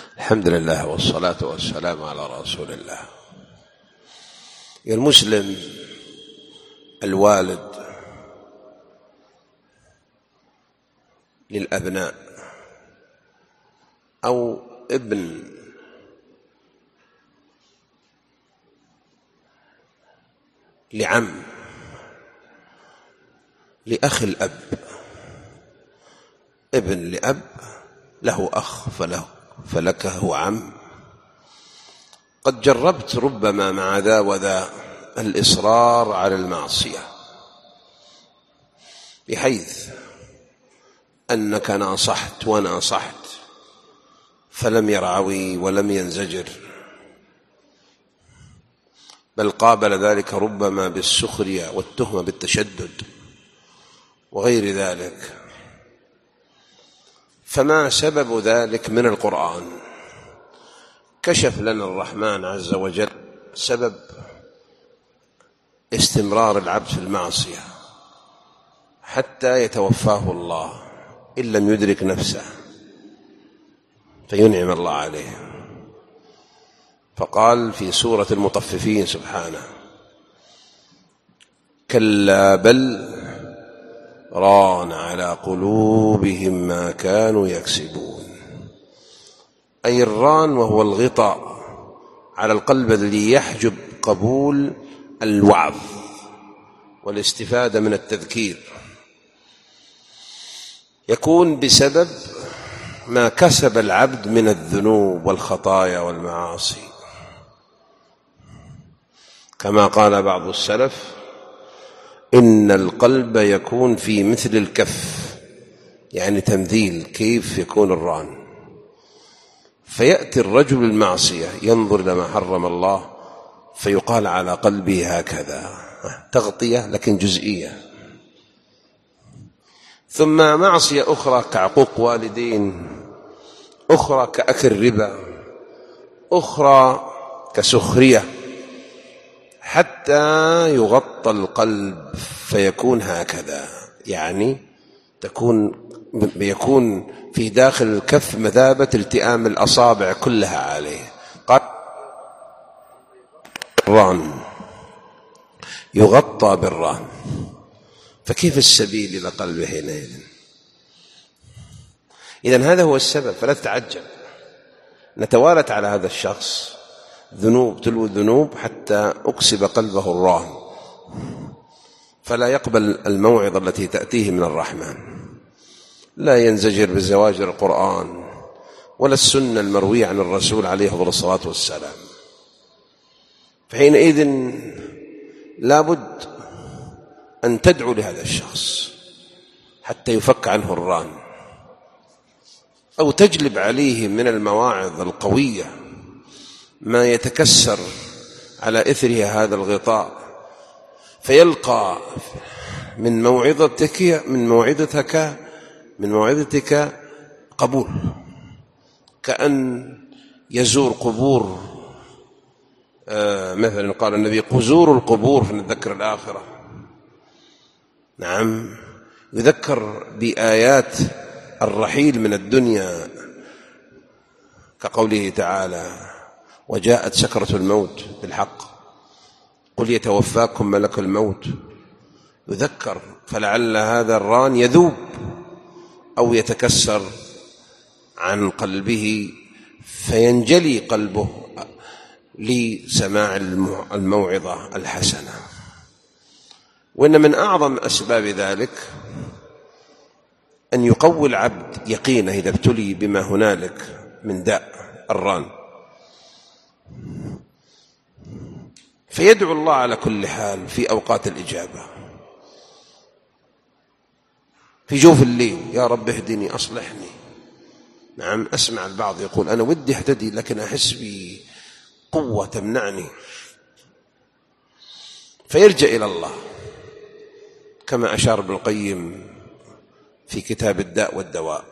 الحمد لله والصلاة والسلام على رسول الله. المسلم الوالد للأبناء أو ابن لعم لأخ الأب، ابن لأب له أخ فلك هو عم. قد جربت ربما مع ذا وذا الإصرار على المعصية، بحيث أنك ناصحت وناصحت فلم يرعوي ولم ينزجر، بل قابل ذلك ربما بالسخرية والتهمة بالتشدد وغير ذلك. فما سبب ذلك من القرآن؟ كشف لنا الرحمن عز وجل سبب استمرار العبد في المعصية حتى يتوفاه الله إن لم يدرك نفسه فينعم الله عليه. فقال في سورة المطففين سبحانه: كلا بل ران على قلوبهم ما كانوا يكسبون. أي الران وهو الغطاء على القلب الذي يحجب قبول الوعظ والاستفادة من التذكير، يكون بسبب ما كسب العبد من الذنوب والخطايا والمعاصي. كما قال بعض السلف: إن القلب يكون في مثل الكف، يعني تمثيل كيف يكون الران. فيأتي الرجل المعصية ينظر إلى ما حرم الله فيقال على قلبه هكذا، تغطية لكن جزئية. ثم معصية أخرى كعقوق والدين، أخرى كأكل ربا، أخرى كسخرية، حتى يغطى القلب فيكون هكذا، يعني يكون في داخل الكف مثابة التئام الأصابع كلها عليه. قال الران يغطى بالران، فكيف السبيل إلى قلبه حينئذ؟ إذن هذا هو السبب. فلا تتعجب، نتوالت على هذا الشخص ذنوب تلو ذنوب حتى أكسب قلبه الران، فلا يقبل الموعظة التي تأتيه من الرحمن، لا ينزجر بزواجر القرآن ولا السنة المروية عن الرسول عليه الصلاة والسلام. فحينئذ لابد أن تدعو لهذا الشخص حتى يفك عنه الران، أو تجلب عليه من المواعظ القوية ما يتكسر على إثرها هذا الغطاء، فيلقى من موعظتك قبول، كأن يزور قبور. مثلا قال النبي: قزور القبور فنتذكر الآخرة. نعم، يذكر بآيات الرحيل من الدنيا، كقوله تعالى: وجاءت سكرة الموت بالحق قل يتوفاكم ملك الموت. يذكر، فلعل هذا الران يذوب أو يتكسر عن قلبه فينجلي قلبه لسماع الموعظة الحسنة. وإن من أعظم أسباب ذلك أن يقوي العبد يقينه إذا ابتلي بما هنالك من داء الران، فيدعو الله على كل حال في أوقات الإجابة، في جوف الليل: يا رب اهدني أصلحني. نعم، أسمع البعض يقول: أنا ودي اهتدي لكن أحس بقوة تمنعني، فيرجع إلى الله، كما أشار ابن القيم في كتاب الداء والدواء،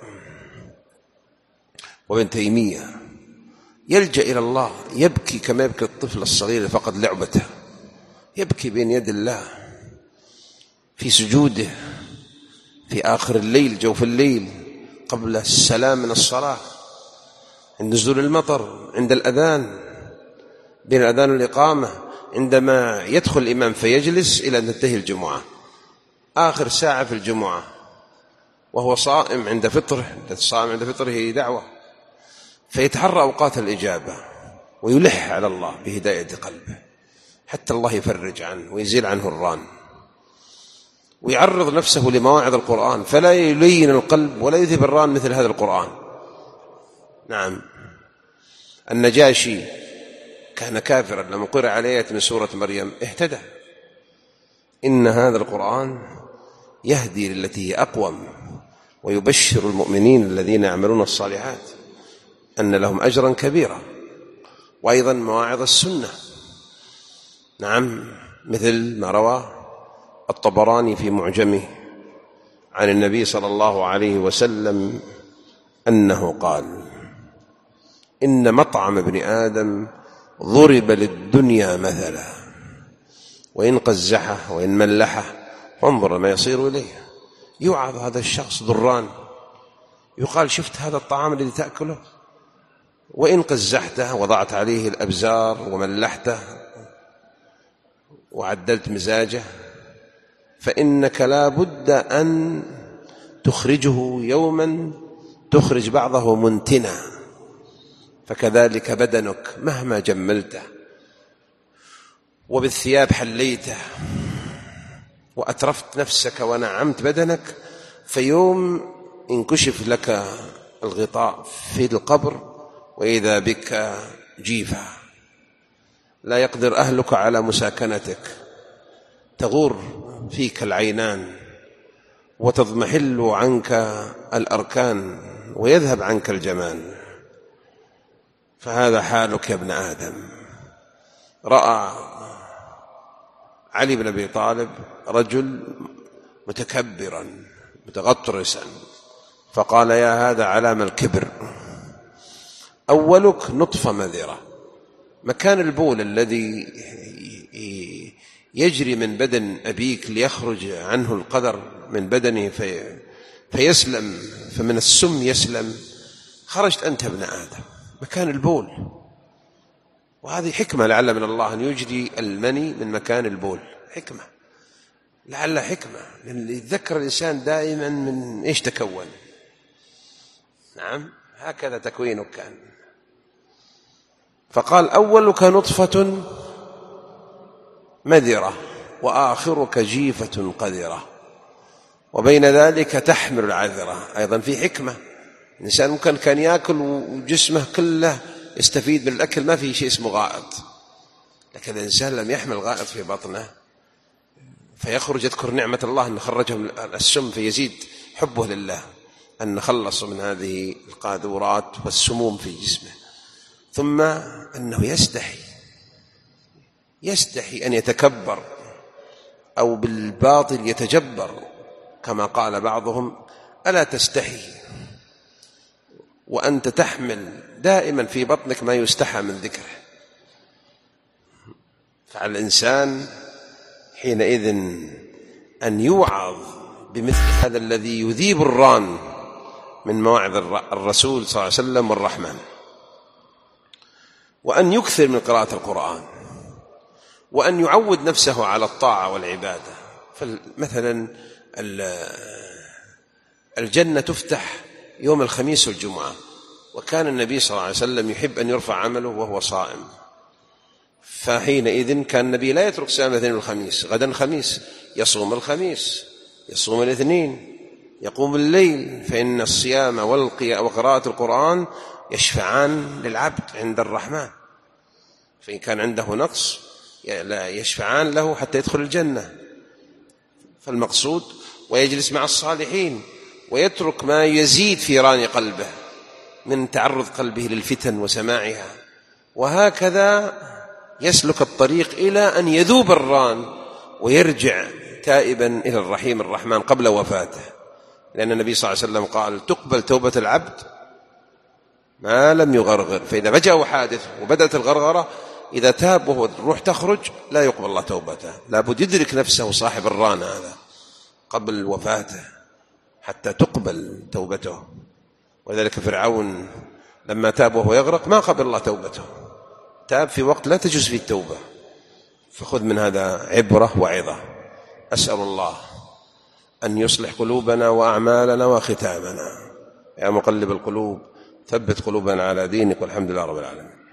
وابن تيمية يلجأ إلى الله، يبكي كما يبكي الطفل الصغير فقد لعبته، يبكي بين يد الله في سجوده في آخر الليل، جوف الليل، قبل السلام من الصلاة، عند نزول المطر، عند الأذان، بين الأذان والإقامة، عندما يدخل الإمام فيجلس إلى أن تنتهي الجمعة، آخر ساعة في الجمعة وهو صائم عند فطره، الصائم عند فطره دعوة، فيتحرى أوقات الإجابة ويلح على الله بهداية قلبه حتى الله يفرج عنه ويزيل عنه الران، ويعرض نفسه لمواعظ القرآن فلا يلين القلب ولا يذهب الران مثل هذا القرآن. نعم، النجاشي كان كافرا، لما قرأ عليه من سورة مريم اهتدى. إن هذا القرآن يهدي للتي هي أقوم ويبشر المؤمنين الذين يعملون الصالحات أن لهم أجرا كبيرا. وأيضا مواعظ السنة، نعم، مثل ما روى الطبراني في معجمه عن النبي صلى الله عليه وسلم أنه قال: إن مطعم ابن آدم ضرب للدنيا مثلا، وإن قزحه وإن ملحه فانظر ما يصير إليه. يوعظ هذا الشخص ضران، يقال: شفت هذا الطعام الذي تأكله، وإن قزحته وضعت عليه الأبزار وملحته وعدلت مزاجه فإنك لا بد أن تخرجه يوما تخرج بعضه منتنا، فكذلك بدنك مهما جملته وبالثياب حليته وأترفت نفسك ونعمت بدنك، فيوم انكشف لك الغطاء في القبر وإذا بك جيفا، لا يقدر أهلك على مساكنتك، تغور فيك العينان وتضمحل عنك الأركان ويذهب عنك الجمال، فهذا حالك يا ابن آدم. رأى علي بن أبي طالب رجل متكبرا متغطرسا فقال: يا هذا علام الكبر، أولك نطفة مذرة، مكان البول الذي يجري من بدن أبيك ليخرج عنه القدر من بدنه فيسلم، فمن السم يسلم، خرجت أنت ابن آدم مكان البول. وهذه حكمة لعل من الله أن يجري المني من مكان البول، حكمة، لعل حكمة، لأن يتذكر الإنسان دائما من إيش تكون. نعم، هكذا تكوينك كان. فقال: أولك نطفة مذرة وآخرك جيفة قذرة، وبين ذلك تحمل العذرة. أيضا في حكمة، الإنسان ممكن كان يأكل وجسمه كله يستفيد من الأكل، ما في شيء اسمه غائط، لكن الإنسان لم يحمل غائط في بطنه فيخرج يذكر نعمة الله أن خرجه من السم فيزيد حبه لله أن خلص من هذه القاذورات والسموم في جسمه. ثم أنه يستحي أن يتكبر أو بالباطل يتجبر، كما قال بعضهم: ألا تستحي وأنت تحمل دائما في بطنك ما يستحى من ذكره. فعلى الإنسان حينئذ أن يوعظ بمثل هذا الذي يذيب الران من مواعظ الرسول صلى الله عليه وسلم والرحمن، وأن يكثر من قراءة القرآن، وأن يعود نفسه على الطاعة والعبادة. فمثلا الجنة تفتح يوم الخميس والجمعة، وكان النبي صلى الله عليه وسلم يحب أن يرفع عمله وهو صائم، فحينئذ كان النبي لا يترك صيام الاثنين والخميس، غدا الخميس يصوم الخميس، يصوم الاثنين، يقوم الليل، فإن الصيام وقراءة القرآن يشفعان للعبد عند الرحمن، فإن كان عنده نقص لا يشفعان له حتى يدخل الجنة. فالمقصود ويجلس مع الصالحين ويترك ما يزيد في ران قلبه من تعرض قلبه للفتن وسماعها، وهكذا يسلك الطريق إلى أن يذوب الران ويرجع تائبا إلى الرحيم الرحمن قبل وفاته. لأن النبي صلى الله عليه وسلم قال: تقبل توبة العبد ما لم يغرغر، فإذا فجأه حادث وبدأت الغرغرة إذا تاب وهو الروح تخرج لا يقبل الله توبته، لابد يدرك نفسه صاحب الران هذا قبل وفاته حتى تقبل توبته. وذلك فرعون لما تاب وهو يغرق ما قبل الله توبته، تاب في وقت لا تجوز فيه التوبة. فخذ من هذا عبرة وعظة. أسأل الله أن يصلح قلوبنا وأعمالنا وختامنا. يا مقلب القلوب ثبت قلوبنا على دينك، والحمد لله رب العالمين.